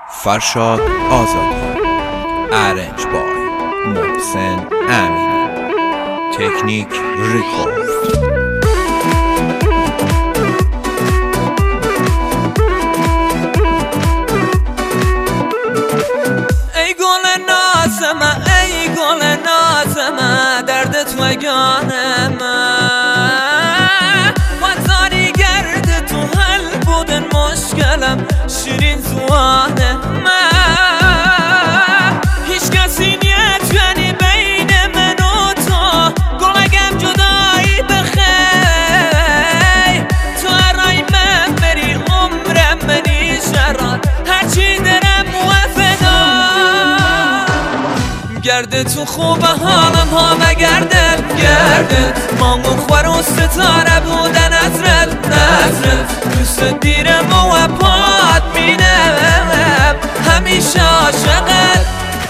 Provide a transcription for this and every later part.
فرشاد آزادی، ارنج بای محسن امینی، تکنیک ریکورد. ای گل نازم، ای گل نازم، درد تو اگانه من وزاری گرد تو حل بودن مشکلم شیرین زوانه من هیچ کسی نیت یعنی بین من و تو گلگم جدایی بخی تو ارای من بری عمرم منی شران هرچی درم وفدا گرده تو خوبه حالم ها مگردل گردت مانگو خور و ستاره بودن نظرت دوست دیرم و پاد مینم همیشه عاشقت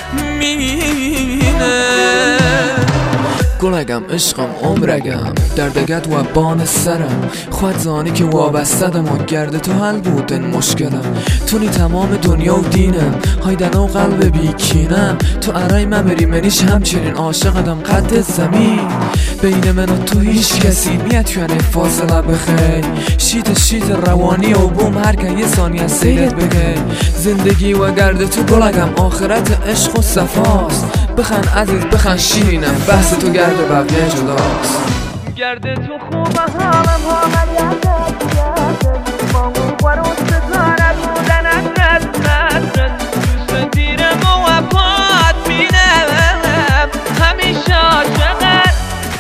مینم گلگم عشقم عمرگم دردگت و بان سرم خود زانی که وابستدم و گرده تو حل بودن مشکلم تونی تمام دنیا و دینم هایدن و قلب بیکینم تو ارای من بری منیش همچنین عاشقدم قد زمین بین من و تو هیچ کسی نیت یعنی فاصله بخی شیت روانی و بوم هر که یه ثانیه از سیرت بگی زندگی و گرده تو گلگم آخرت عشق و صفاست بخن عزیز بخن شیرینم بحث تو گرده بقیه جداست گرده تو خوبه حالم ها مگردت مانگو خور و ستاره بودن نظرت دوست دیرم و پاد مینم همیشه عاشقت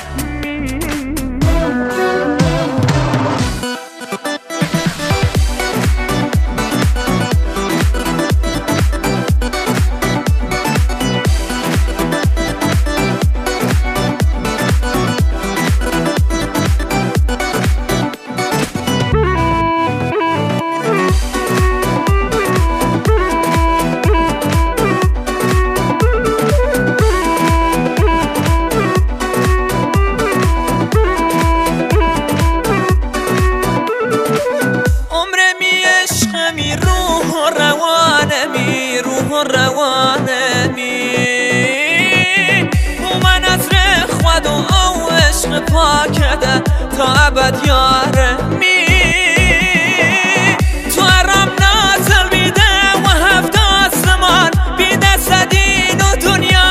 روانمی او من از خود و عشق پاکده تا ابد یارمی تو ارام نازل بیده و هفت آسمان بیده صدین و دنیا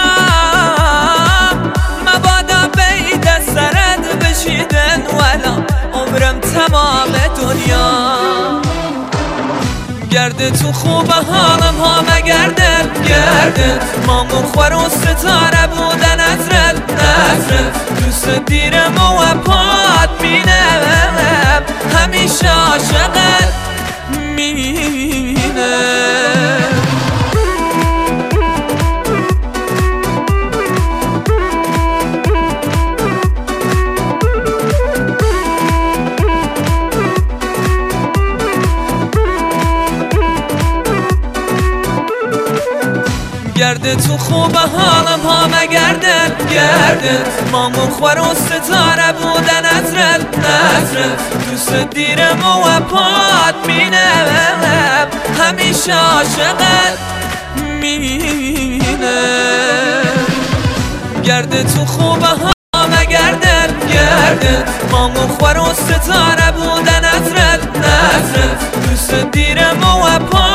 مبادا بیده سرد بشیدن ولا عمرم تمام دنیا گرده تو خوبه حالم ها مگردل گردت مانگو خور و ستاره بودن نظرت دوست دیرم و پاد مینم همیشه عاشقت مینم گرده تو خوبه حالم ها مگردل گردت مانگو خور و ستاره بودن نظرت دوست دیرم و پاد مینم همیشه عاشقت مینم گرده تو خوبه ها مگردل گردت مانگو خور و ستاره بودن نظرت دوست دیرم و پاد